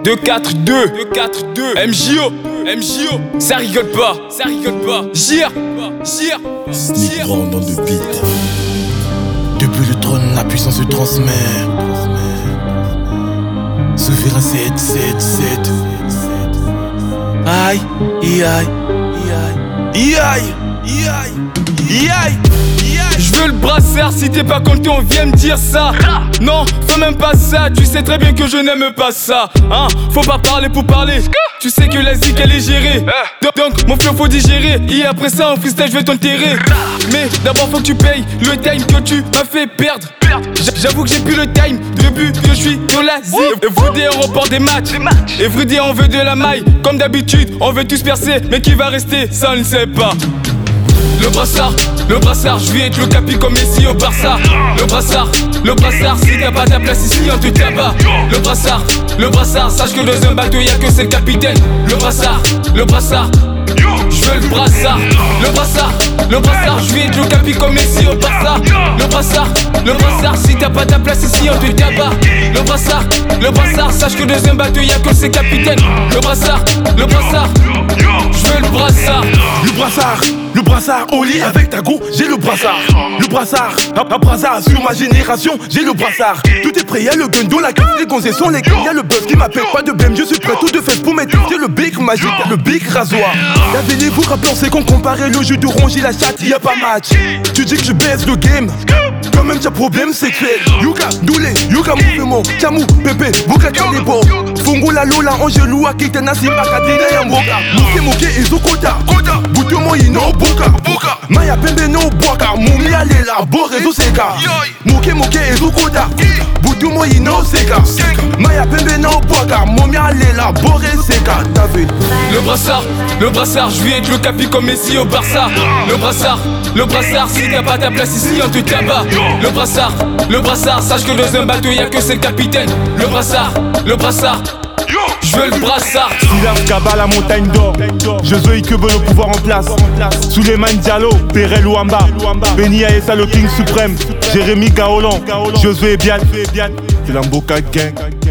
2-4-2 MJO, ça rigole pas, Jir, Sneak Brown dans de beat. Depuis le trône, la puissance se transmet. Souverain 7. Aïe, je veux le brassard, si t'es pas content, viens me dire ça. Non, fais même pas ça, tu sais très bien que je n'aime pas ça. Hein, faut pas parler pour parler. Tu sais que la zik elle est gérée. Donc mon flow faut digérer. Et après ça en freestyle je vais t'enterrer. Mais d'abord faut que tu payes le time que tu m'as fait perdre. J'avoue que j'ai plus le time depuis que je suis dans la zik. Everyday on remporte des matchs. Everyday on veut de la maille. Comme d'habitude on veut tous percer. Mais qui va rester ça on ne sait pas. Le brassard, je vais être le capi comme Messi au Barça. Le brassard, si t'as pas ta place ici, on te tabac. Le brassard, sache que dans un bateau y'a que c'est le capitaine. Le brassard, je veux le brassard. Le brassard, je vais être le capi comme Messi au Barça. Le brassard, si t'as pas ta place ici, on te tabac. Le brassard, sache que dans un bateau y'a que c'est le capitaine. Le brassard, je veux le brassard. Le brassard au lit avec ta go, j'ai le brassard. Le brassard, un brassard sur ma génération, j'ai le brassard. Tout est prêt, y'a le gundo, la carte, les gonzes sont les gars. Y'a le buzz qui m'appelle, pas de blême, je suis prêt tout de fait pour mettre le big magique, le big rasoir. Y'avez-vous rappelons, c'est qu'on comparait le jeu de ronge et la chatte, y'a pas match. Tu dis que je baisse le game, quand même t'as problème sexuel. Yuka, Doulé, Yuka mouvement, Chamou, Pépé, Boka Kalebo. Fongo la Lola, Angelou, Akitana, Simakadina, Yamboka. Moke, Ezokota, Boutomo, Ino, Boka. Maya Pembe, no Boka, Moumi, Alela, Borezo, Seka. Moke, Ezokota, Boutomo, Ino, Seka. Maya Pembe, no Boka, Moumi, Alela, Borezo, Seka. T'as vu? Le brassard, je vais être le capi comme Messi au Barça. Le brassard, si t'as pas ta place ici, on te tabac. Le brassard, sache que dans un bateau y'a que c'est le capitaine. Le brassard, je veux le brassard. Silas Kaba, la montagne d'or. Josué que veut le pouvoir en place. Souleymane Diallo, Perel Ouamba. Benny Aessa, le King suprême. Jérémy Gaolan, Josué Bial. C'est l'Amboka Gang.